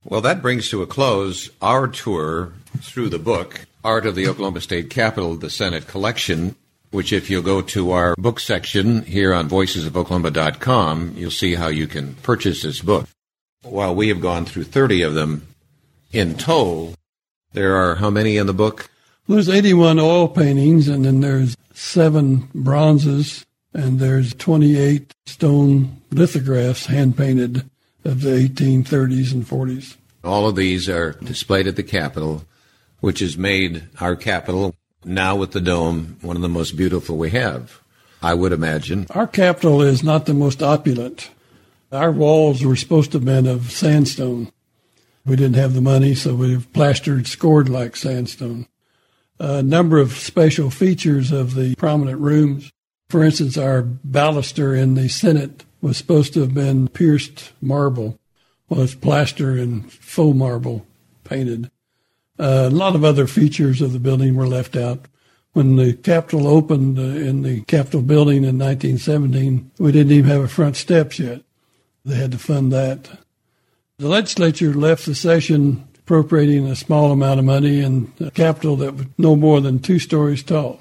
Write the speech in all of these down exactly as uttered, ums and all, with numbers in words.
Well, that brings to a close our tour through the book, Art of the Oklahoma State Capitol, the Senate Collection, which if you'll go to our book section here on voices of oklahoma dot com, you'll see how you can purchase this book. While we have gone through thirty of them in total, there are how many in the book? Well, there's eighty-one oil paintings, and then there's seven bronzes, and there's twenty-eight stone lithographs hand-painted of the eighteen thirties and forties. All of these are displayed at the Capitol, which has made our Capitol, now with the dome, one of the most beautiful we have, I would imagine. Our Capitol is not the most opulent. Our walls were supposed to have been of sandstone. We didn't have the money, so we've plastered scored like sandstone. A number of special features of the prominent rooms. For instance, our baluster in the Senate was supposed to have been pierced marble. Well, it's plaster and faux marble painted. Uh, a lot of other features of the building were left out. When the Capitol opened uh, in the Capitol building in nineteen seventeen, we didn't even have a front steps yet. They had to fund that. The legislature left the session appropriating a small amount of money in a Capitol that was no more than two stories tall.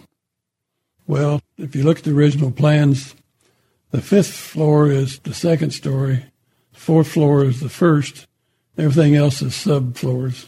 Well, if you look at the original plans, the fifth floor is the second story, the fourth floor is the first, everything else is subfloors.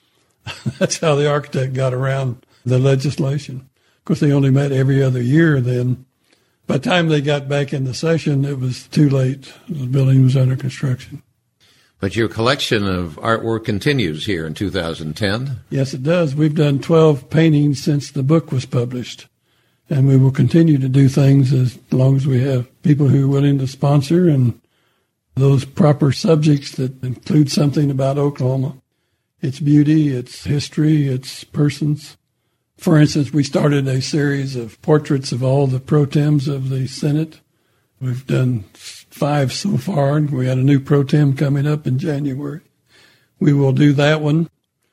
That's how the architect got around the legislation. Of course, they only met every other year then. By the time they got back into session, it was too late. The building was under construction. But your collection of artwork continues here in two thousand ten. Yes, it does. We've done twelve paintings since the book was published. And we will continue to do things as long as we have people who are willing to sponsor and those proper subjects that include something about Oklahoma. Its beauty, its history, its persons. For instance, we started a series of portraits of all the pro tems of the Senate. We've done five so far, and we had a new pro tem coming up in January. We will do that one.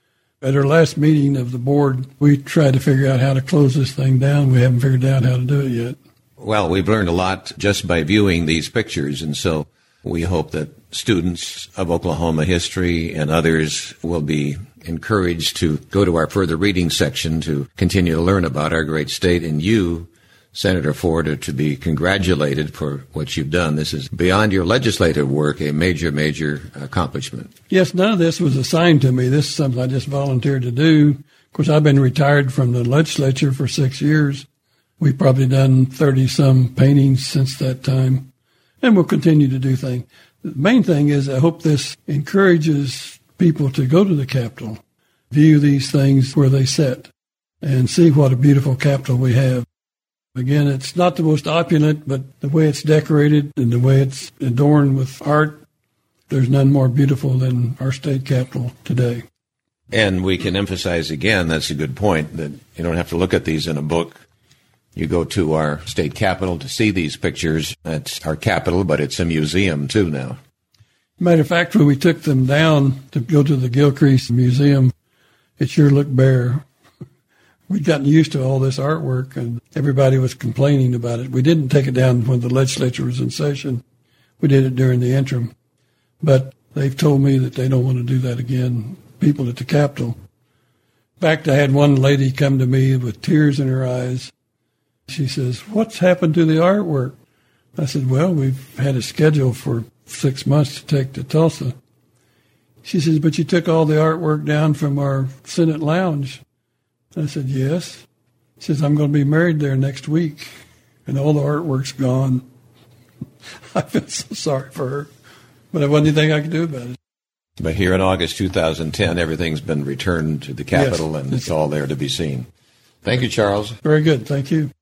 At our last meeting of the board, we tried to figure out how to close this thing down. We haven't figured out how to do it yet. Well, we've learned a lot just by viewing these pictures, and so we hope that students of Oklahoma history and others will be encouraged to go to our further reading section to continue to learn about our great state. And you, Senator Ford, are to be congratulated for what you've done. This is beyond your legislative work, a major, major accomplishment. Yes, none of this was assigned to me. This is something I just volunteered to do. Of course, I've been retired from the legislature for six years. We've probably done thirty-some paintings since that time, and we'll continue to do things. The main thing is I hope this encourages people to go to the Capitol, view these things where they sit, and see what a beautiful Capitol we have. Again, it's not the most opulent, but the way it's decorated and the way it's adorned with art, there's none more beautiful than our state capitol today. And we can emphasize again, that's a good point, that you don't have to look at these in a book. You go to our state capitol to see these pictures. It's our capitol, but it's a museum too now. Matter of fact, when we took them down to go to the Gilcrease Museum, it sure looked bare. We'd gotten used to all this artwork, and everybody was complaining about it. We didn't take it down when the legislature was in session. We did it during the interim. But they've told me that they don't want to do that again, people at the Capitol. In fact, I had one lady come to me with tears in her eyes. She says, "What's happened to the artwork?" I said, "Well, we've had a schedule for six months to take to Tulsa." She says, "But you took all the artwork down from our Senate lounge." I said, "Yes." She says, "I'm going to be married there next week, and all the artwork's gone." I feel so sorry for her, but there wasn't anything I could do about it. But here in August two thousand ten, everything's been returned to the Capitol, yes, and it's all there to be seen. Thank you, Charles. Very good. Thank you.